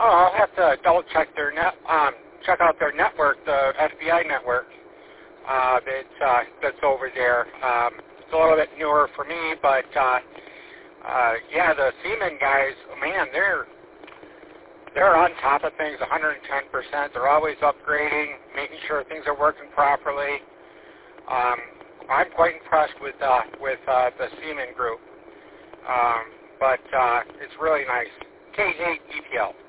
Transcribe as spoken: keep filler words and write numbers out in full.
Oh, I'll have to double check their net, um, check out their network, the F B I network uh, that's uh, that's over there. Um, it's a little bit newer for me, but uh, uh, yeah, the Seaman guys, man, they're they're on top of things, one hundred ten percent. They're always upgrading, making sure things are working properly. Um, I'm quite impressed with uh, with uh, the Seaman group, um, but uh, it's really nice. K eight E P L.